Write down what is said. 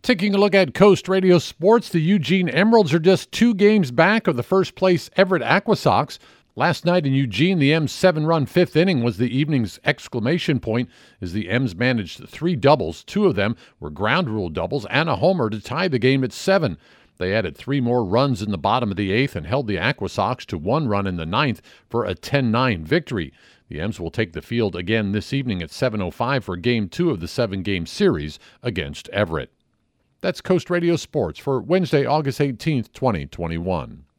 Taking a look at Coast Radio Sports, the Eugene Emeralds are just 2 games back of the first-place Everett Aquasox. Last night in Eugene, the M's 7-run fifth inning was the evening's exclamation point as the M's managed 3 doubles. 2 of them were ground rule doubles and a homer to tie the game at 7. They added 3 more runs in the bottom of the 8th and held the Aquasox to 1 run in the 9th for a 10-9 victory. The M's will take the field again this evening at 7:05 for Game 2 of the 7-game series against Everett. That's Coast Radio Sports for Wednesday, August 18th, 2021.